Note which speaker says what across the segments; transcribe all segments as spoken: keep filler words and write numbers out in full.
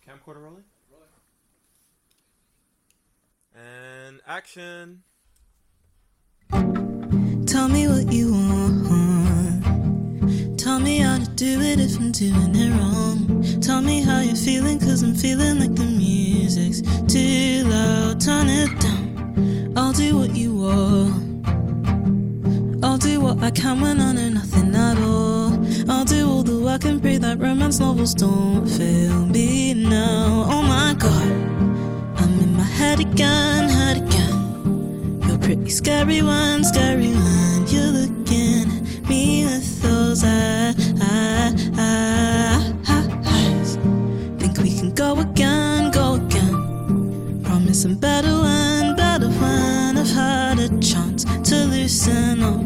Speaker 1: Camcorder rolling. And action.
Speaker 2: Tell me what you want. Tell me how to do it if I'm doing it wrong. Tell me how you're feeling, cause I'm feeling like the music's too loud. Turn it down. I'll do what you want. I'll do what I can when I know nothing at all. I'll do all the work and pray that romance novels don't fail me now. Oh my god, I'm in my head again, head again. You're pretty scary one, scary one. You're looking at me with those eyes. Think we can go again, go again. Promise I'm better when, better when I've had a chance to loosen up.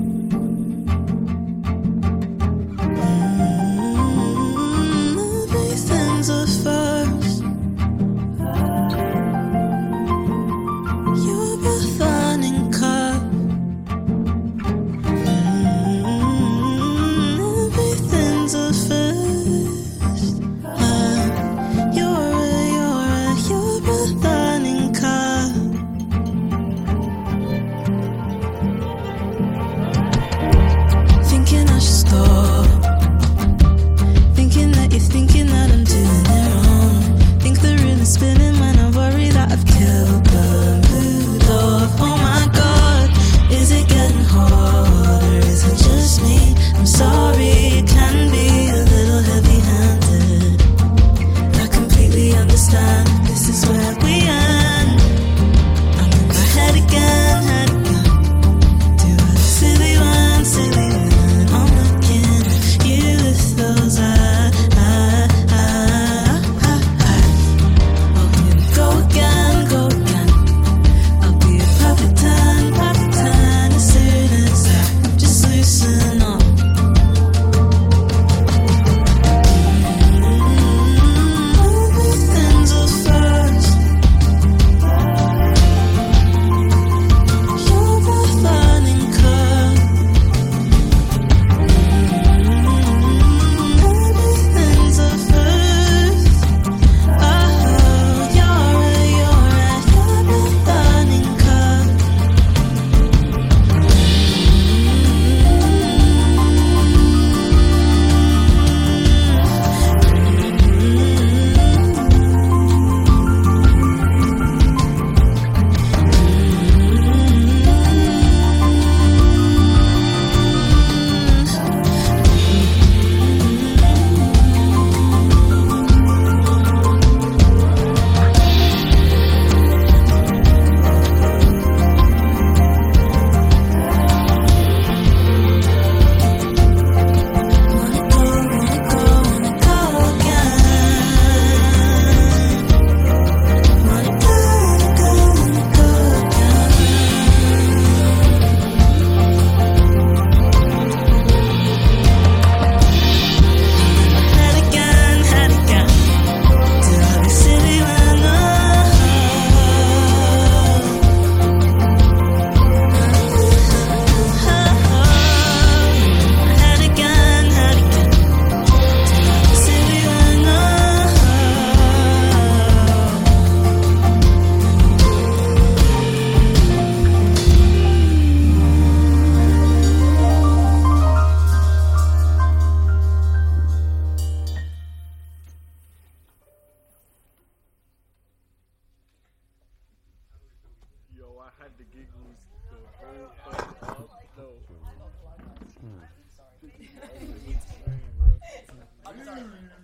Speaker 3: I'm sorry.